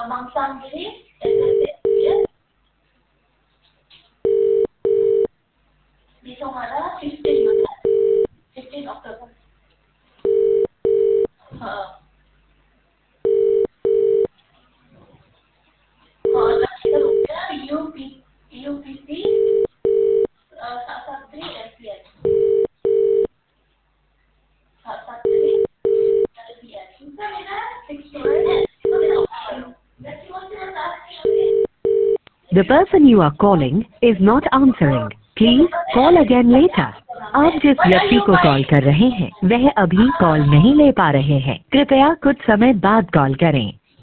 मांसाहारी SSS di Songgara 15 October. और kita buka UPC 113 LPS. 113 LPS. Kita ada 6 The person you are calling is not answering. Please call again later. आप जिस व्यक्ति को call कर रहे हैं वह अभी कॉल नहीं ले पा रहे हैं। कृपया कुछ समय बाद कॉल करें।